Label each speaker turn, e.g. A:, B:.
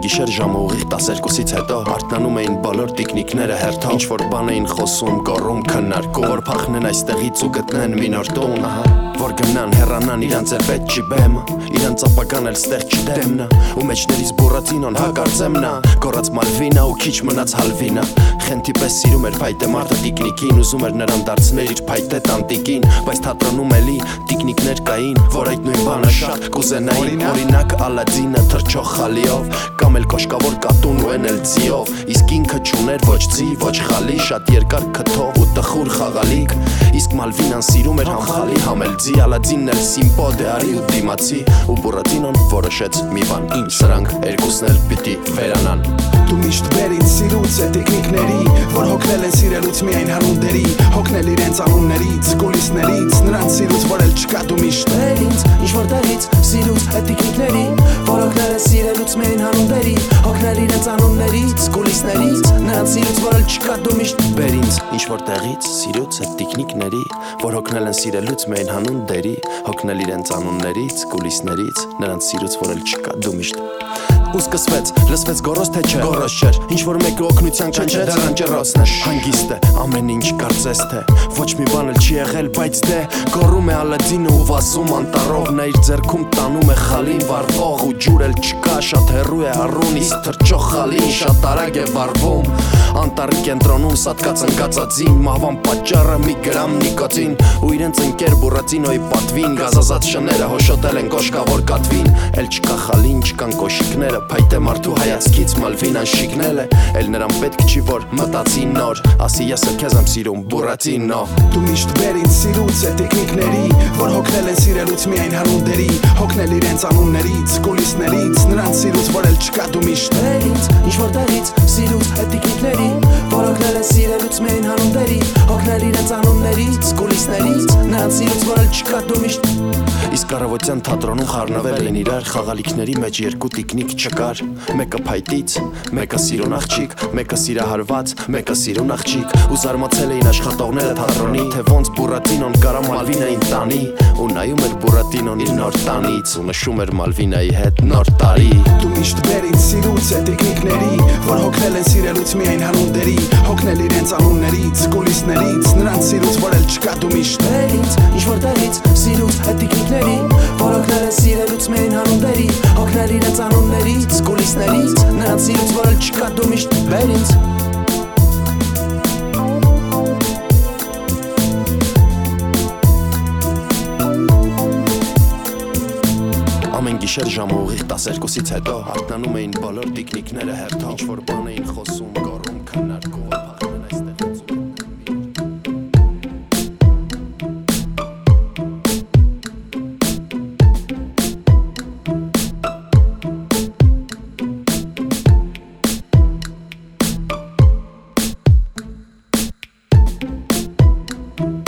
A: գիշեր ժամը ուղիղ 12-ից հետո արթնանում էին բոլոր տիկնիկները հերթով ինչ որ բան էին խոսում, գոռում, քննարկում որ փախնեն այստեղից ու գտնեն մի նոր տուն որ գնան հեռանան իրանց էլ պետք չի բեմը իրանց ապագան էլ ստեղ չի դեմնա ու մեջներից բուրատինոն հակարծեմ նա գոռաց Մալվինա ու քիչ մնաց հալվինա խենթի պես սիրում էր փայտե մարդը տիկնիկին ուզում էր նրան դարձնել իր փայտե տանտիկին բայց թատրոնում էլի տիկնիկներ կային որ այդ նույն բանը շատ կուզենային օրինակ Ալադինը թռչող խալիով կամ էլ կոշկավոր կատուն ու են էլ ձիով իսկ ինքը չուներ ոչ ձի ոչ խալի շատ երկար քթով ու տխուր խաղալիք իսկ Մալվինան սիրում էր համ խալի համ էլ ձի Ալադինն էլ սիմպոդ է արի ու դիմացի ու բուրատինոն որոշեց մի բան սրանք երկուսն էլ պիտի վերանան
B: Դու միշտ բեր ինձ սիրուց է տիկնիկների որ հոգնել են սիրելուց միայն հանունդերի հոգնել իրենց անուններից կուլիսներից նրանց սիրուց որ էլ չկա դու միշտ
C: բեր ինձ ինչ-որ տեղից սիրուց է տիկնիկների որ հոգնել են սիրելուց միայն հանունդերի հոգնել իրենց անուններից կուլիսներից նրանց սիրուց որ էլ չկա դու միշտ
A: բեր ինձ ինչ-որ տեղից սիրուց է տիկնիկների որ հոգնել են սիրելուց միայն հանունդերի հոգնել իրենց անուններից կուլիսներից նրանց սիրուց որ էլ չկա դու միշտ ու սկսվեց, լսվեց գոռոզ թե չէ Գոռոզ չէր, ինչ-որ մեկը օգնության կանչեց Դրան ճռոցն էր, հանգիստ է, ամեն ինչ կարծես թե Ոչ մի բան էլ չի եղել, բայց դե Գոռում է Ալադինը ու վազում անտառով Նա իր ձեռքում տանում է խալին վառվող Ու ջուր էլ չկա, շատ հեռու է առուն Իսկ թռչող խալին շատ արագ է վառվում Անտառի կենտրոնում սատկած ընկածածին Մահվան պատճառը մի գրամ նիկոտին Ու իրենց ընկեր բուրատինոյի պատվին Գազազած շները հոշոտել են կոշկավոր կատվին Էլ չկա խալին, չկան կոշիկները Փայտե մարդու հայացքից Մալվինան շիկնել է Էլ նրան պետք չի որ մտածի նոր Ասի ես էլ քեզ եմ սիրում բուրատինո
B: Դու միշտ բեր ինձ սիրուց է տիկնիկների որ հոգնել են սիրելուց միայն հանունդերի հոգնել իրենց անուններից կուլիսներից նրանց սիրուց որ էլ չկա դու միշտ
C: բեր ինձ ինչ-որ տեղից սիրուց է տիկնիկների որ հոգնել են սիրելուց միայն հանունդերի հոգնել իրենց անուններից կուլիսներից նրանց սիրուց որ էլ չկա դու միշտ
A: Իսկ առավոտյան թատրոնում խառնվել էին իրար խաղալիքների մեջ երկու տիկնիկ չկար Մեկը փայտից, մեկը սիրուն աղջիկ, մեկը սիրահարված, մեկը սիրուն աղջիկ Ու զարմացել էին աշխատողները թատրոնի Թե ոնց բուրատինոն կարա Մալվինային տանի Ու նայում էր բուրատինոն իր նոր տանից Ու նշում էր Մալվինայի հետ նոր տարի
B: Դու միշտ բեր ինձ սիրուց է տիկնիկների որ հոգնել են սիրելուց միայն հանունդերի հոգնել իրենց անուններից կուլիսներից նրանց սիրուց որ էլ չկա դու միշտ
C: բեր ինձ ինչ-որ տեղից սիրուց է տիկնիկների որ հոգնել են սիրելուց միայն հանունդերի հոգնել իրենց անուններից կուլիսներից նրանց սիրուց որ էլ չկա դու միշտ բեր ինձ
A: Ամեն գիշեր ժամը ուղիղ 12-ից հետո արթնանում էին բոլոր տիկնիկները հերթով ինչ որ բան էին խոսում գոռում